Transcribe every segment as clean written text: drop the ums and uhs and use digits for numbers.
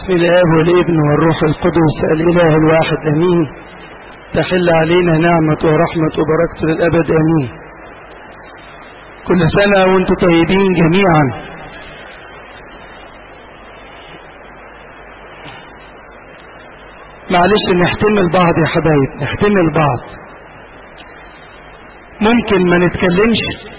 بسم الآب والابن والروح القدس الإله الواحد أمين. تحل علينا نعمة ورحمة وبركة للأبد أمين. كل سنة وانتم طيبين جميعا. معلش نحتمل بعض يا حبايب، نحتمل بعض. ممكن ما نتكلمش،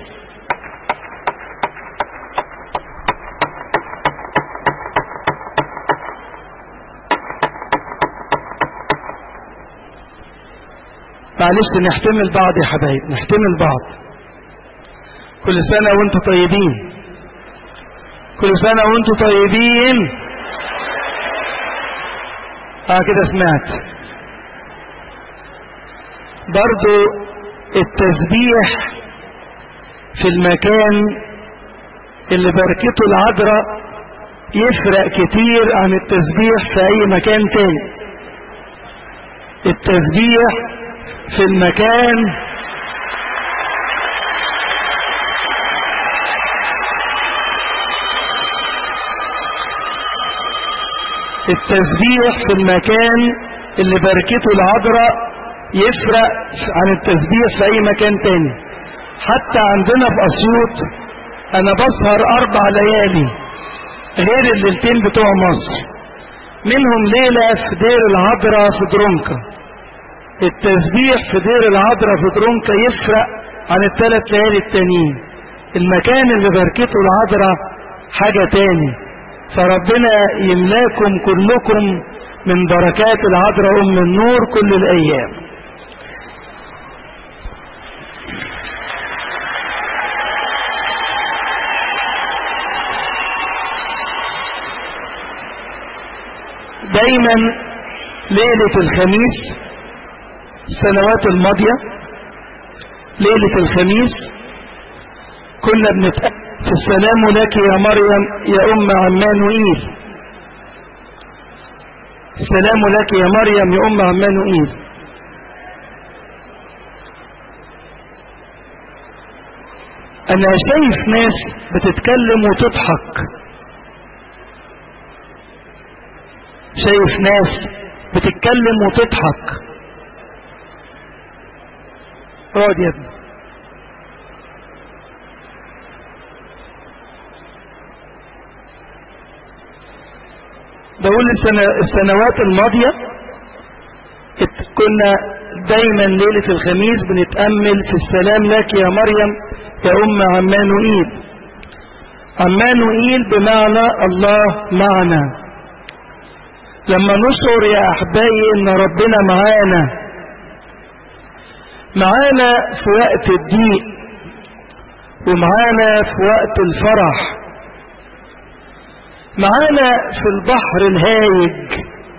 معلش نحتمل بعض يا حبايب، نحتمل بعض. كل سنة وانتم طيبين، كل سنة وانتم طيبين. كده سمعت. برضو التسبيح في المكان اللي بركته العذراء يفرق كتير عن التسبيح في اي مكان تاني. التسبيح في المكان اللي بركته العذراء يفرق عن التسبيح في اي مكان تاني. حتى عندنا في اسيوط انا بسهر 4 ليالي غير الليلتين بتوع مصر، منهم ليلة في دير العذراء في درونكا. التسبيح في دير العذراء في درونكا يفرق عن ال3 ليالي التانيين. المكان اللي بركته العذراء حاجة تاني. فربنا يملاكم كلكم من بركات العذراء أم النور كل الأيام. دايما ليلة الخميس السنوات الماضية، ليلة الخميس كنا بنتأكد في السلام لك يا مريم يا أم عمانوئيل. السلام لك يا مريم يا أم عمانوئيل. أنا شايف ناس بتتكلم وتضحك، شايف ناس بتتكلم وتضحك. اقعد يا ابني. بقول السنوات الماضية كنا دايما ليلة الخميس بنتأمل في السلام لك يا مريم يا أم عمانوئيل. عمانوئيل بمعنى الله معنا. لما نشعر يا أحبائي إن ربنا معانا في وقت الضيق، ومعانا في وقت الفرح، معانا في البحر الهايج،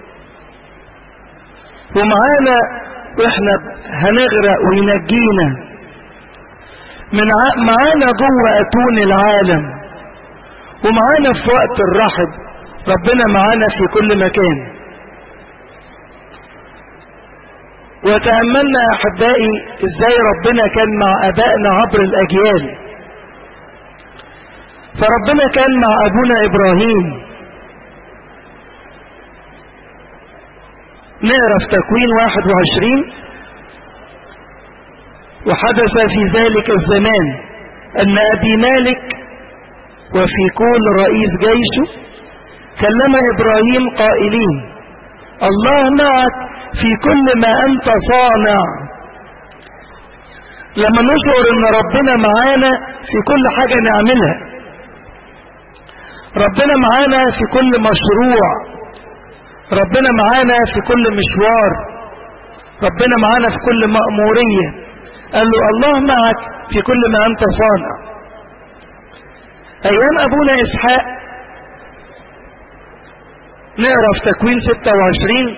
ومعانا واحنا هنغرق وينجينا، معانا جوه اتون العالم، ومعانا في وقت الرحب. ربنا معانا في كل مكان. وتأملنا يا أحبائي ازاي ربنا كان مع ابائنا عبر الاجيال. فربنا كان مع ابونا ابراهيم. نقرا في تكوين 21: وحدث في ذلك الزمان ان ابي مالك وفي كل رئيس جيشه كلم ابراهيم قائلين: الله معك في كل ما انت صانع. لما نشعر ان ربنا معانا في كل حاجة نعملها، ربنا معانا في كل مشروع، ربنا معانا في كل مشوار، ربنا معانا في كل مأمورية، قال له الله معك في كل ما انت صانع. ايام ابونا اسحاق نقرا في تكوين 26: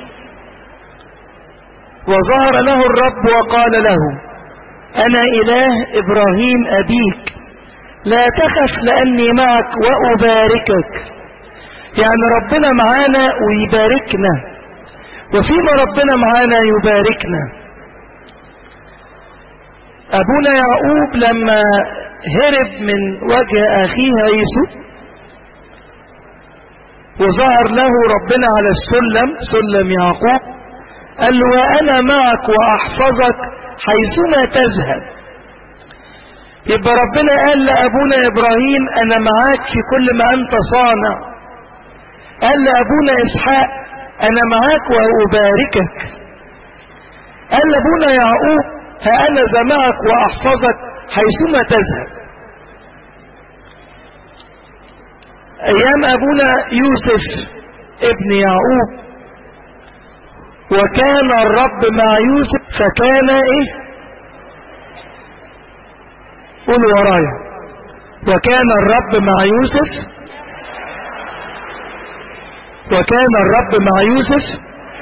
وظهر له الرب وقال له: انا اله ابراهيم ابيك، لا تخف لاني معك واباركك. يعني ربنا معانا ويباركنا، وفيما ربنا معانا يباركنا. ابونا يعقوب لما هرب من وجه اخيه عيسو وظهر له ربنا على السلم، سلم يعقوب، قال له وأنا معك وأحفظك حيثما تذهب. يبقى ربنا قال لأبونا إبراهيم أنا معاك في كل ما أنت صانع. قال لأبونا إسحاق أنا معاك وأباركك. قال لأبونا يعقوب ها أنا ذا معك وأحفظك حيثما تذهب. أيام أبونا يوسف ابن يعقوب، وكان الرب مع يوسف فكان إيه؟ قولوا ورايا. وكان الرب مع يوسف، وكان الرب مع يوسف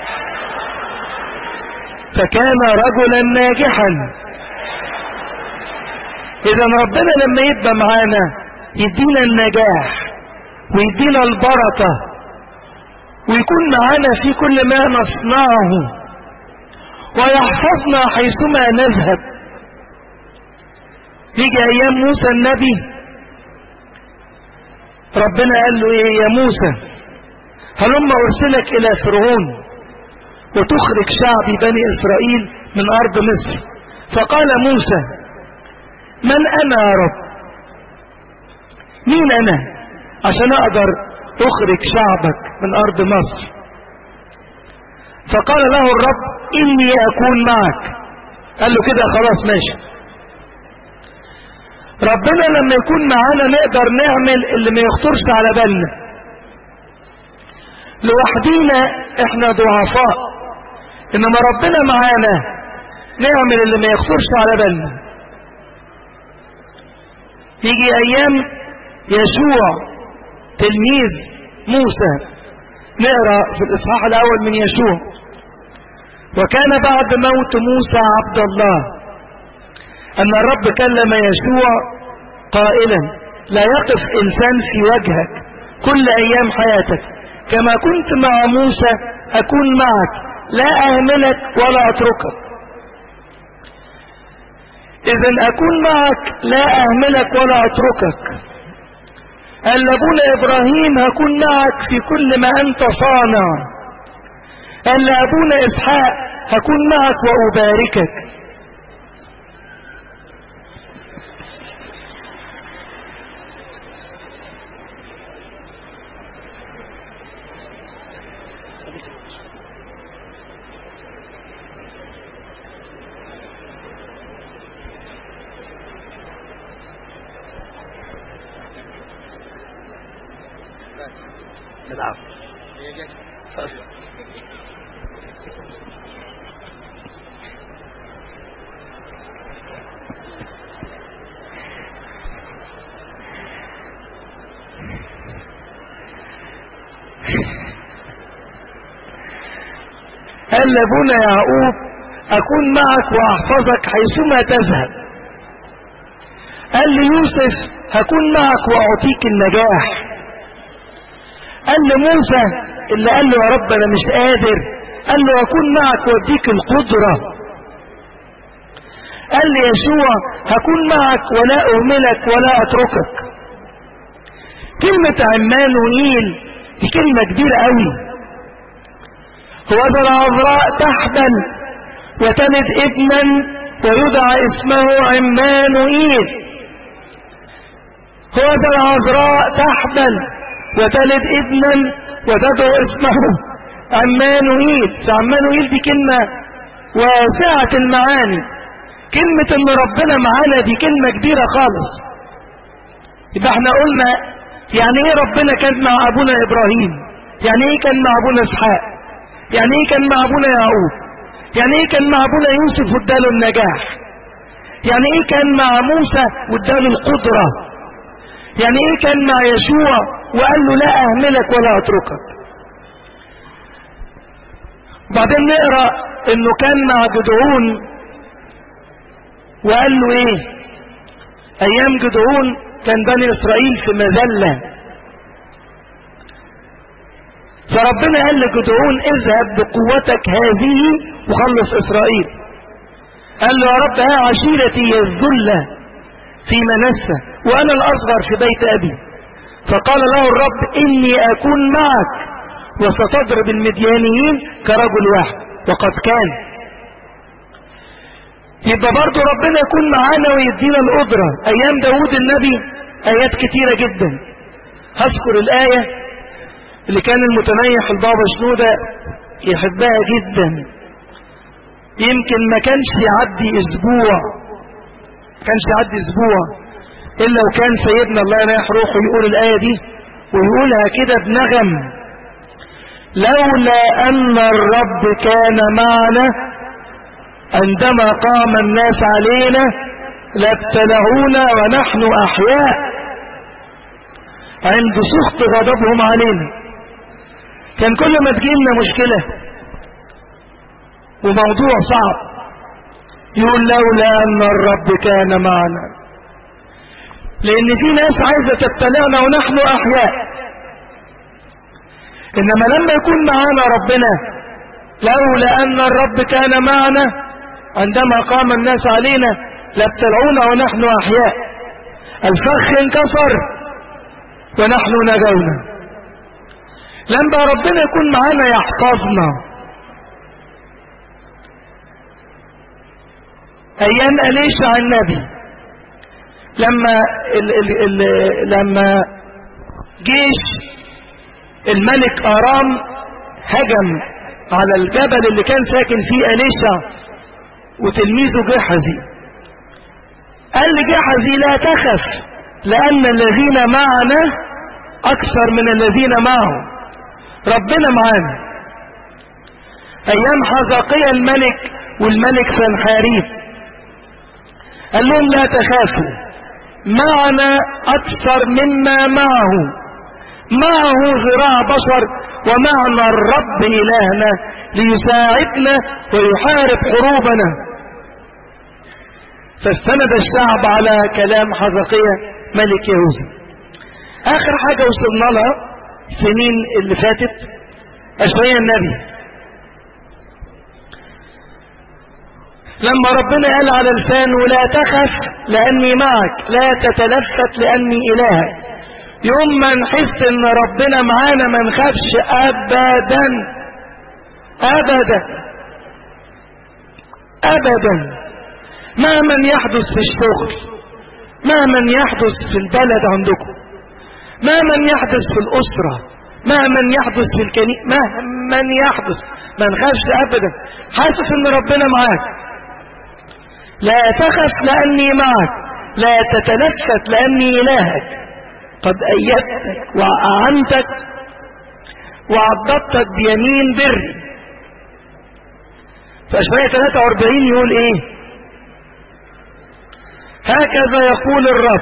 فكان رجلا ناجحا. إذا ربنا لما يبقى معانا يدينا النجاح ويدينا البركة ويكون معانا في كل ما نصنعه ويحفظنا حيثما نذهب. يجي ايام موسى النبي ربنا قال له ايه؟ يا موسى هلم ارسلك الى فرعون وتخرج شعبي بني اسرائيل من ارض مصر. فقال موسى من انا يا رب؟ مين انا عشان اقدر اخرج شعبك من ارض مصر؟ فقال له الرب اني اكون معك. قال له كده خلاص ماشي. ربنا لما يكون معانا نقدر نعمل اللي ما يخطرش على بالنا. لوحدينا احنا ضعفاء، انما ربنا معانا نعمل اللي ما يخطرش على بالنا. يجي ايام يشوع تلميذ موسى، نقرأ في الاصحاح الاول من يشوع. وكان بعد موت موسى عبد الله ان الرب كلم يشوع قائلا لا يقف انسان في وجهك كل ايام حياتك، كما كنت مع موسى اكون معك، لا اهملك ولا اتركك. اذا اكون معك لا اهملك ولا اتركك. قال لابونا ابراهيم هكون معك في كل ما انت صانع. قال لابونا اسحاق هكون معك واباركك. قال لابونا يعقوب اكون معك واحفظك حيثما تذهب. قال ليوسف هكون معك واعطيك النجاح. قال لموسى اللي قال له يا رب انا مش قادر، قال له اكون معك واديك القدرة. قال ليشوع هكون معك ولا اهملك ولا اتركك. كلمة عمانوئيل دي كلمة كبيرة قوي. هو ذا العذراء تحبل وتلد ابنا ويدعى اسمه عمانوئيل. هو ذا العذراء تحبل وتلد ابنا وتدعو اسمه عمانوئيل. فعمانوئيل دي كلمة واسعة المعاني. كلمة ان ربنا معانا دي كلمة كبيرة خالص. يبقى احنا قلنا يعني ايه ربنا كان مع ابونا ابراهيم، يعني ايه كان مع ابونا اسحاق، يعني ايه كان مع ابونا يعقوب، يعني ايه كان مع ابونا يوسف واداله النجاح، يعني ايه كان مع موسى واداله القدرة، يعني ايه كان مع يشوع وقال له لا اهملك ولا اتركك. بعدين نقرأ انه كان مع جدعون وقال له ايه؟ ايام جدعون كان بني اسرائيل في مذلة، فربنا قال لجدعون اذهب بقوتك هذه وخلص اسرائيل. قال له يا رب ها عشيرتي هي الذلة في منسى وانا الاصغر في بيت ابي. فقال له الرب إني أكون معك وستضرب المديانيين كرجل واحد، وقد كان. يبقى برضو ربنا يكون معانا ويدينا القدرة. أيام داود النبي آيات كتيرة جدا. هذكر الآية اللي كان المتنيح البابا شنودة يحبها جدا، يمكن ما كانش يعدي أسبوع إلا وكان سيدنا الله يريح روحه يقول الآية دي، ويقولها كده بنغم: لولا أن الرب كان معنا عندما قام الناس علينا لابتلعونا ونحن أحياء عند سخط غضبهم علينا. كان كل ما تجيلنا مشكلة وموضوع صعب يقول لولا أن الرب كان معنا، لأن في ناس عايزة تبتلعنا ونحن أحياء. إنما لما يكون معانا ربنا، لولا أن الرب كان معنا عندما قام الناس علينا لابتلعونا ونحن أحياء، الفخ انكسر ونحن نجونا. لما ربنا يكون معانا يحفظنا. أيام أليشع النبي لما جيش الملك آرام هجم على الجبل اللي كان ساكن فيه أليشع وتلميذه جحزي، قال لجحزي لا تخف لأن الذين معنا أكثر من الذين معهم، ربنا معانا. أيام حزقيا الملك والملك سنحاريب قال لهم لا تخافوا، معنا أكثر مما معه ذراع بشر، ومعنا الرب إلهنا ليساعدنا ويحارب حروبنا. فاستند الشعب على كلام حزقيا ملك يهوذا. آخر حاجة وصلنا لها السنين اللي فاتت أشعياء النبي، لما ربنا قال على لسانه لا تخف لأني معك، لا تتلفت لأني إلهك. يوم ما نحس ان ربنا معانا ما نخافش ابدا ابدا ابدا، مهما يحدث في الشغل، مهما يحدث في البلد عندكم، مهما يحدث في الاسرة، مهما يحدث في الكنيسة، مهما يحدث ما نخافش ابدا، حاسس ان ربنا معاك. لا تخف لاني معك، لا تتلفت لاني الهك، قد أيدتك وأعنتك وعضدتك بيمين بري. فأشعياء 43 يقول ايه؟ هكذا يقول الرب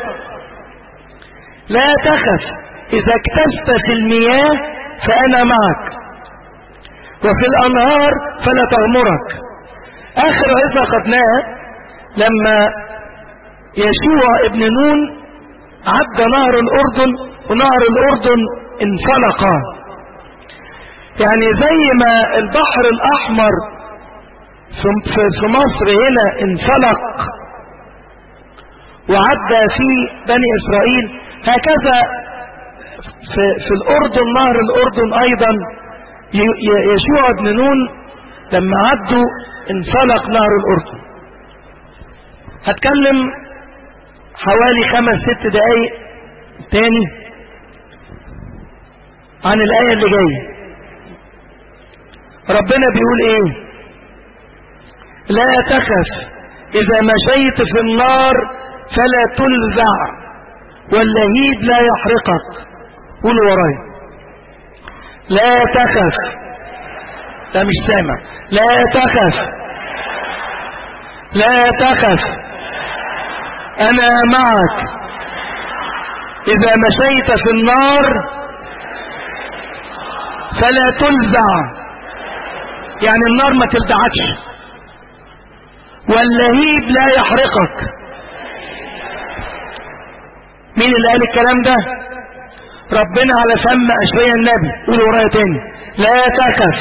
لا تخف، إذا اكتست في المياه فأنا معك، وفي الأنهار فلا تغمرك. آخر عظة خدناها لما يشوع ابن نون عدى نهر الأردن، ونهر الأردن انفلق. يعني زي ما البحر الأحمر في مصر هنا انفلق وعدى فيه بني إسرائيل، هكذا في الأردن نهر الأردن أيضا يشوع ابن نون لما عدوا انفلق نهر الأردن. هتكلم حوالي 5-6 دقايق تاني عن الآية اللي جاية. ربنا بيقول ايه؟ لا تخف، إذا مشيت في النار فلا تلذع، واللهيب لا يحرقك. قولوا ورايا، لا تخف. لا مش سامع. لا تخف، لا تخف، أنا معك. إذا مشيت في النار فلا تلذع، يعني النار ما تلدعكش، واللهيب لا يحرقك. مين اللي قال الكلام ده؟ ربنا على فم أشعياء النبي. قولوا ورايا تاني، لا تخف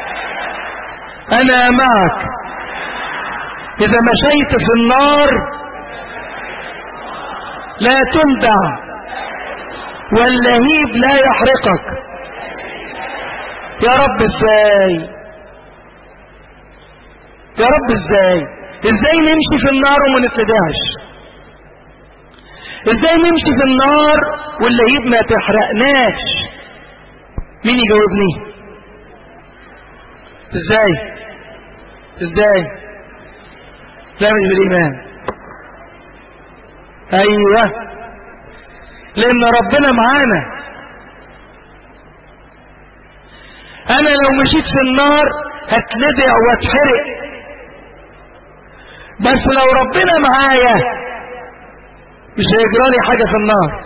أنا معك، إذا مشيت في النار لا تلدع، واللهيب لا يحرقك. يا رب ازاي؟ يا رب ازاي نمشي في النار وما نتلدعش؟ ازاي نمشي في النار واللهيب ما تحرقناش؟ مين يجاوبني؟ ازاي؟ لا مش بالايمان. ايوه، لان ربنا معانا. انا لو مشيت في النار هتلدع واتحرق، بس لو ربنا معايا مش هيجرالي حاجة في النار.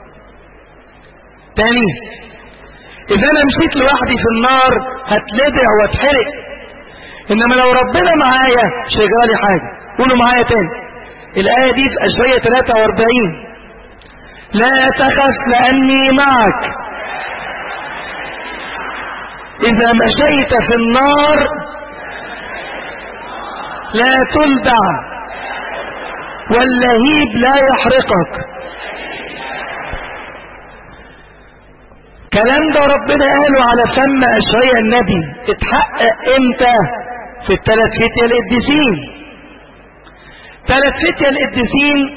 تاني، اذا انا مشيت لوحدي في النار هتلدع واتحرق، انما لو ربنا معايا مش هيجرالي حاجة. قولوا معايا تاني الآية دي في أشعياء 43: لا تخف لأني معك، إذا مشيت في النار لا تلدع واللهيب لا يحرقك. كلام ده ربنا قاله على فم أشعياء النبي، اتحقق امتى؟ في الثلاث فتية القديسين. 3 فتية القديسين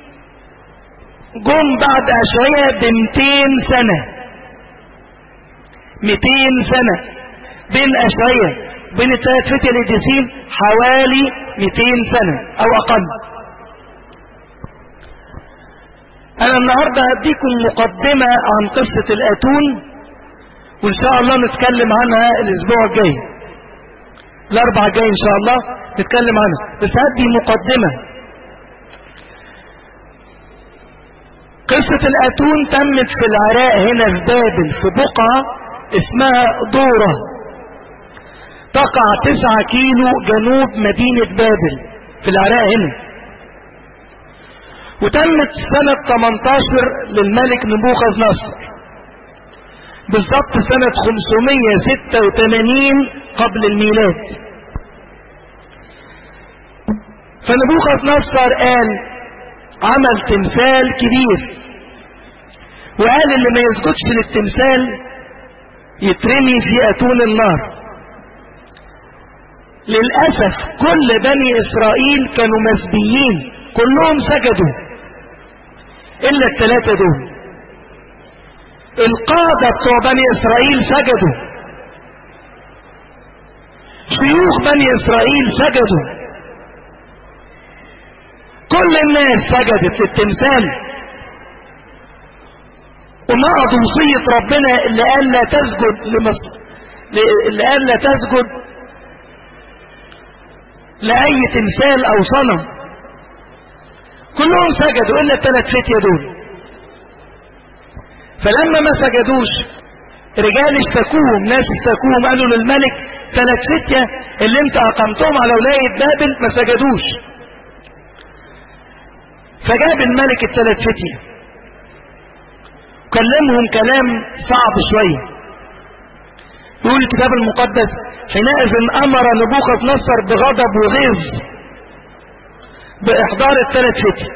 جم بعد أشعياء ب200 سنة. 200 سنة بين أشعياء بين ال3 فتية القديسين، حوالي 200 سنة أو أقل. أنا النهاردة هديكم مقدمة عن قصة الأتون، وإن شاء الله نتكلم عنها الأسبوع الجاي، الأربعاء الجاي إن شاء الله نتكلم عنها، بس هدي مقدمة. قصة الأتون تمت في العراق هنا في بابل، في بقعة اسمها دورة، تقع 9 كيلو جنوب مدينة بابل في العراق هنا. وتمت سنة 18 للملك نبوخذ نصر، بالضبط سنة 586 قبل الميلاد. فنبوخذ نصر عمل تمثال كبير، وقال اللي ما يسجدش للتمثال يترمي في أتون النار. للأسف كل بني إسرائيل كانوا مسبيين، كلهم سجدوا إلا ال3 دول. القادة بتوع بني إسرائيل سجدوا، شيوخ بني إسرائيل سجدوا، كل الناس سجدت للتمثال، ومعضوا وصية ربنا اللي قال لا تسجد اللي قال لا تسجد لأي تمثال أو صنم. كلهم سجدوا إلا ال3 فتية دول. فلما ما سجدوش رجال اشتكوهم، ناس اشتكوهم، قالوا للملك 3 فتية اللي انت أقمتهم على ولاية بابل ما سجدوش. فجاب الملك ال3 فتية كلمهم كلام صعب شوية. يقول الكتاب المقدس: حينئذ أمر نبوخذ نصر بغضب وغيظ بإحضار ال3 فتية،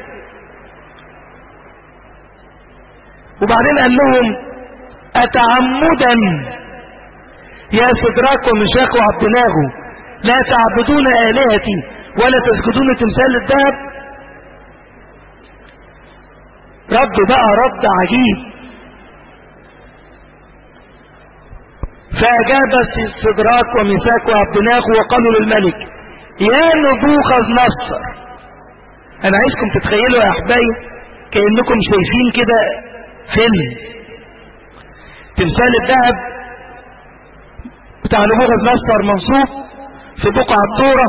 وبعدين قال لهم: أتعمدا يا سدراك وميشاك وعبدناغو لا تعبدون آلهتي ولا تسجدون تمثال الذهب؟ رد بقى رد عجيب. فأجاب سدراك وميشاك وعبدناغو وقالوا للملك: يا نبوخذ نصر. أنا عايزكم تتخيلوا يا أحبائي كأنكم شايفين كده فيلم. تمثال الذهب بتاع نبوخذ نصر منصوب في بقعة دورة،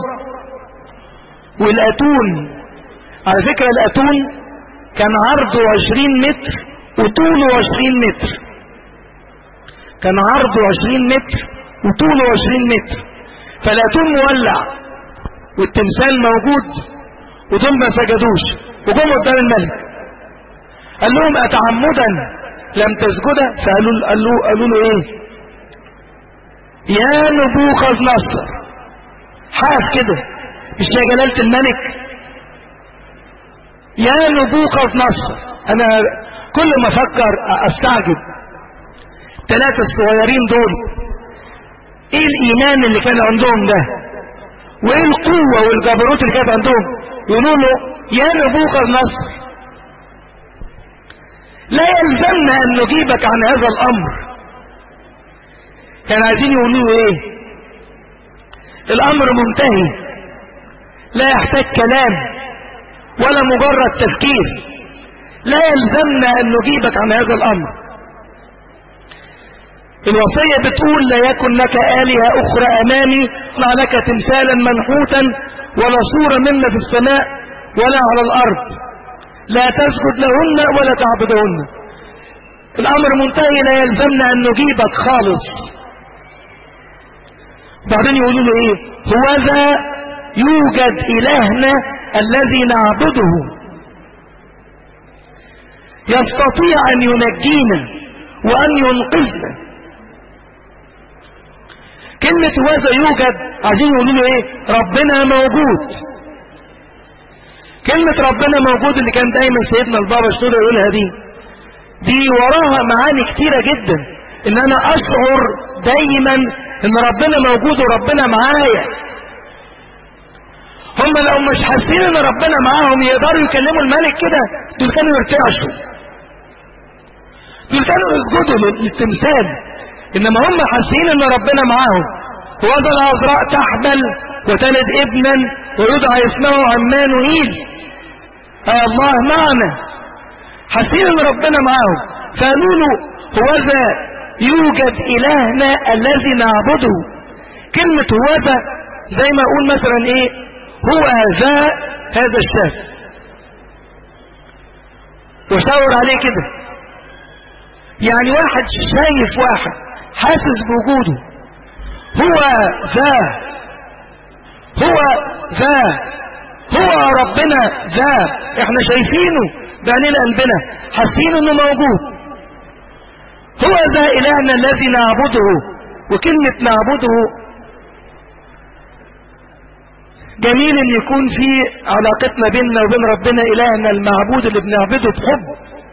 والأتون على فكرة الأتون كان عرضه 20 متر وطوله 20 متر. كان عرضه 20 متر وطوله 20 متر. فالأتون مولع والتمثال موجود، ودول ما سجدوش وجم قدام الملك. قال لهم: أتعمدا لم تسجد؟ فقالوا له ايه؟ يا نبوخذ نصر. حاف كده، مش يا جلالة الملك، يا نبوخذ نصر. انا كل ما افكر استعجب. 3 الصغيرين دول ايه الايمان اللي كان عندهم ده، وايه القوة والجبروت اللي كانت عندهم؟ يقولوا له يا نبوخذ نصر لا يلزمنا ان نجيبك عن هذا الامر. كانوا عايزين يقولوا له ايه؟ الامر منتهي، لا يحتاج كلام ولا مجرد تفكير، لا يلزمنا ان نجيبك عن هذا الامر. الوصية بتقول لا يكن لك آلهة أخرى أمامي، اصنع لك تمثالا منحوتا ولا صورة مما في السماء ولا على الأرض، لا تسجد لهن ولا تعبدهن. الأمر منتهي، لا يلزمنا أن نجيبك خالص. بعدين يقولوا له إيه؟ هوذا يوجد إلهنا الذي نعبده يستطيع أن ينجينا وأن ينقذنا. كلمة هوذا يوجد عايزين يقولوا له ايه؟ ربنا موجود. كلمة ربنا موجود اللي كان دايما سيدنا البابا شنودة يقولها دي وراها معاني كتيرة جدا، ان انا اشعر دايما ان ربنا موجود وربنا معايا. هم لو مش حاسين ان ربنا معاهم يقدروا يكلموا الملك كده؟ دول كانوا يرتعشوا، دول كانوا يسجدوا للتمثال. انما هم حاسين ان ربنا معاهم. وذا العذراء تحمل وتلد ابنا ويدعى اسمه عمانوئيل، اي الله معنا. حاسين ان ربنا معاهم، فقالوا له هوذا يوجد الهنا الذي نعبده. كلمة هوذا زي ما اقول مثلا ايه؟ هو هذا الشاب، وشاور عليه كده، يعني واحد شايف واحد حاسس بوجوده. هو ربنا ذا، احنا شايفينه بعينين قلبنا، حاسين انه موجود. هو ذا الهنا الذي نعبده. وكلمة نعبده جميل ان يكون في علاقتنا بيننا وبين ربنا الهنا المعبود اللي بنعبده بحب.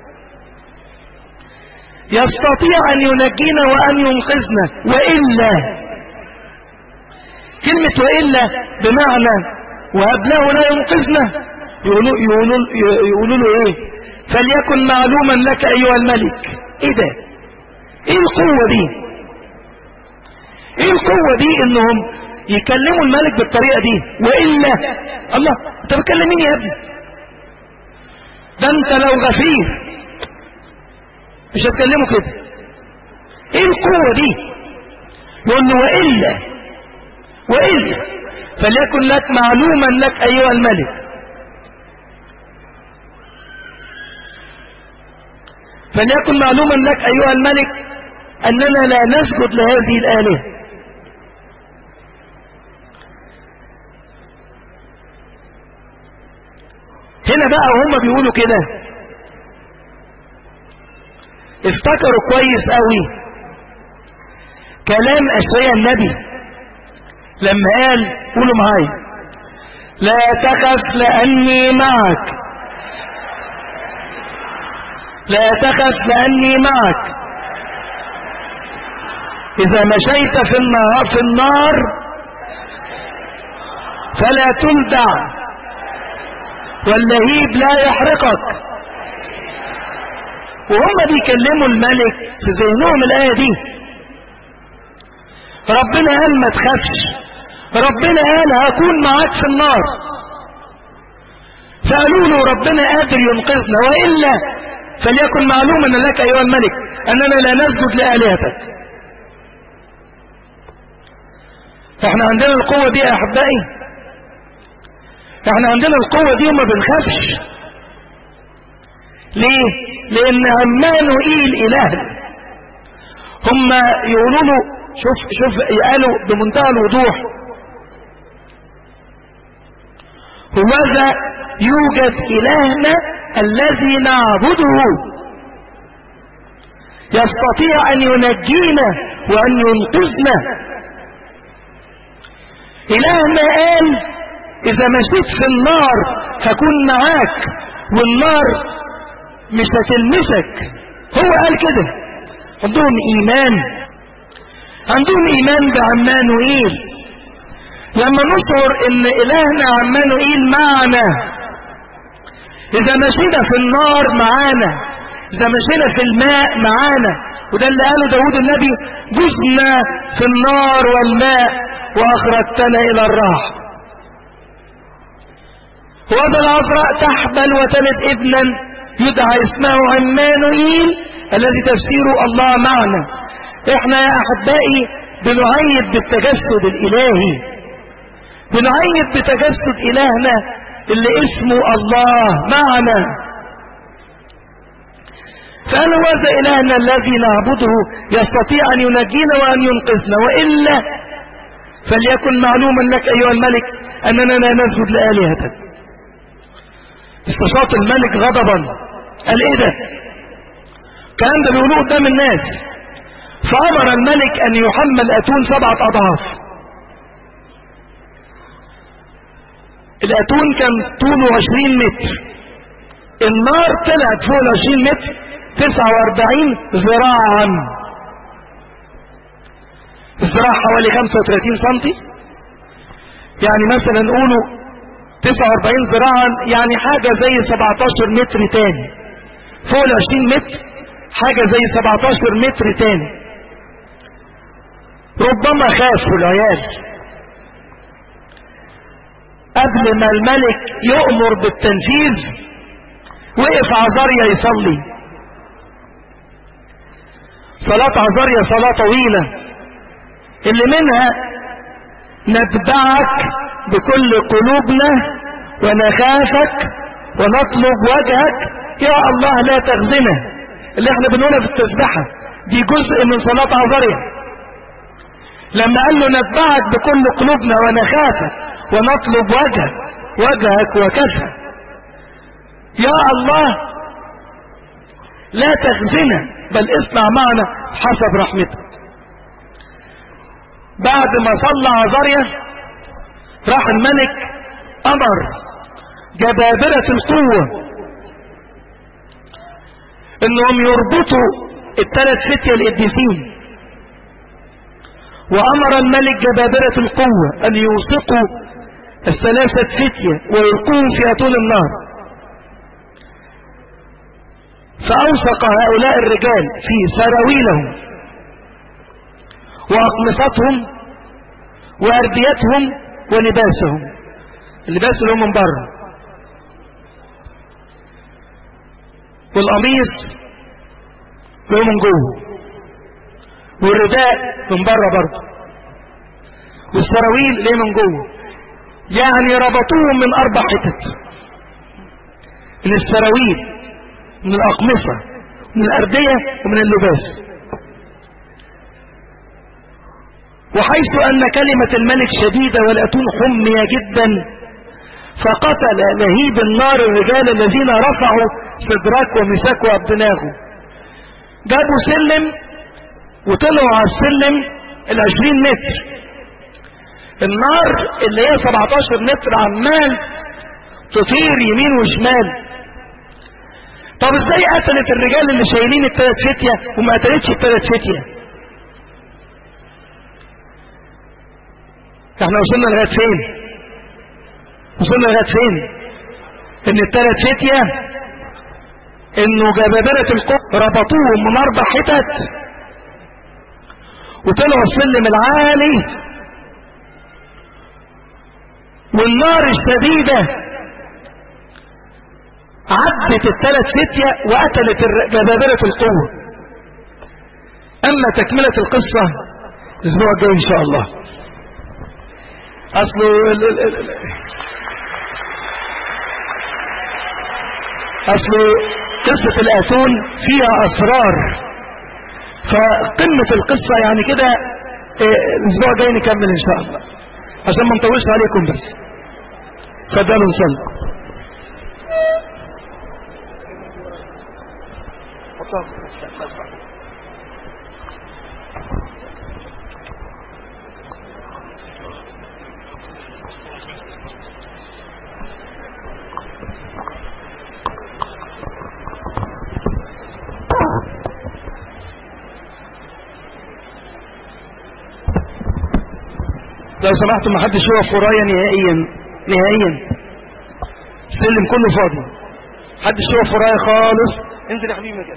يستطيع ان ينجينا وان ينقذنا، وإلا. كلمة وإلا بمعنى وقبله لا ينقذنا. يقولوا له ايه؟ فليكن معلوما لك ايها الملك. ايه ده؟ ايه القوة دي؟ ايه القوة دي انهم يكلموا الملك بالطريقة دي؟ وإلا. الله، انت بتكلم مين يا ابني؟ ده انت لو غفير مش هتكلمه كده. ايه القوة دي؟ يقول له وإلا فليكن لك معلوما لك ايها الملك. فليكن معلوما لك ايها الملك اننا لا نسجد لهذه الآلهة. هنا بقى وهم بيقولوا كده افتكروا كويس قوي كلام أشعياء النبي لما قال، قولوا معايا: لا تخف لأني معك، لا تخف لأني معك، إذا مشيت في النار فلا تلدع واللهيب لا يحرقك. وهم بيكلموا الملك في ذهنهم الآية دي. ربنا قال ما تخافش، ربنا قال هكون معاك في النار. فقالوا له ربنا قادر ينقذنا، وإلا فليكن معلوما لك أيها الملك أننا لا نسجد لآلهتك. احنا عندنا القوة دي يا أحبائي، احنا عندنا القوة دي وما بنخافش. ليه؟ لأن عمانوئيل إله. هم يقولوا له شوف قالوا بمنتهى الوضوح: هوذا يوجد إلهنا الذي نعبده يستطيع أن ينجينا وأن ينقذنا. إلهنا قال إذا مشيت في النار هكون معاك، والنار مش هتلمسك. هو قال كده، عندهم ايمان بعمانوئيل. لما نشعر ان الهنا عمانوئيل معنا، اذا مشينا في النار معانا، اذا مشينا في الماء معانا، وده اللي قاله داود النبي: جزنا في النار والماء واخرجتنا الى الراحة. وهذا العذراء تحبل وتلد ابنا يدعى اسمه عمانوئيل، الذي تفسيره الله معنا. احنا يا احبائي بنعيد بالتجسد الالهي، بنعيد بتجسد الهنا اللي اسمه الله معنا. فقال: هذا الهنا الذي نعبده يستطيع ان ينجينا وان ينقذنا، والا فليكن معلوما لك ايها الملك اننا لا نسجد لآلهتك. استشاط الملك غضبا، قال: ايه ده؟ الكلام ده بيقولوه قدام الناس. فامر الملك ان يحمل اتون 7 اضعاف. الاتون كان طوله 20 متر، النار طلعت فوق 20 متر 49 ذراعا. الذراع حوالي 35 سنتي، يعني مثلا نقوله 49 ذراعا، يعني حاجة زي 17 متر تاني. فوق 20 متر حاجة زي 17 متر تاني. ربما خافوا العيال. قبل ما الملك يؤمر بالتنفيذ وقف عزاريا يصلي. صلاة عزاريا صلاة طويلة، اللي منها: نتبعك بكل قلوبنا ونخافك ونطلب وجهك يا الله لا تخزنا، اللي احنا بنقولها في التسبيحة دي جزء من صلاة عزاريا. لما قال له: نتبعك بكل قلوبنا ونخافك ونطلب وجهك وكفى يا الله لا تخزنا، بل اصنع معنا حسب رحمتك. بعد ما صلى عزاريا راح الملك امر جبابرة القوة انهم يربطوا ال3 فتية القديسين، وامر الملك جبابرة القوة ان يوثقوا ال3 فتية ويلقوهم في اتون النار. فأوثق هؤلاء الرجال في سراويلهم وأقمصتهم وأرديتهم ولباسهم. اللباس اللي هم من بره، والقميص اللي هم من جوه، والرداء من بره برضه، والسراويل اللي من جوه. يعني ربطوهم من 4 حتت: من السراويل، من الأقمصة، من الأردية، ومن اللباس. وحيث أن كلمة الملك شديدة والأتون حمية جدا، فقتل لهيب النار الرجال الذين رفعوا سدراك ومساك وابدناغو. جابوا سلم وطلعوا على السلم 20 متر. النار اللي هي 17 متر عمال تطير يمين وشمال. طب ازاي قتلت الرجال اللي شايلين ال3 فتية وما قتلتش ال3 فتية؟ احنا وصلنا لغاية فين؟ وصلنا لغاية فين؟ ان ال3 فتية انه جبابرة القوة ربطوهم من 4 حتت وطلعوا السلم العالي، والنار الشديدة عدت ال3 فتية وقتلت جبابرة القوة. اما تكملة القصة الاسبوع الجاي ان شاء الله. اصل قصة الاتون فيها اسرار، فقمة القصة يعني كده الاسبوع الجاي نكمل ان شاء الله عشان ما نطولش عليكم. بس فضلوا نصلي. لو سمحتوا ما حدش يقف ورايا نهائيا نهائيا. السلم كله فاضي، محدش يقف ورايا خالص. انزل يا حبيبي.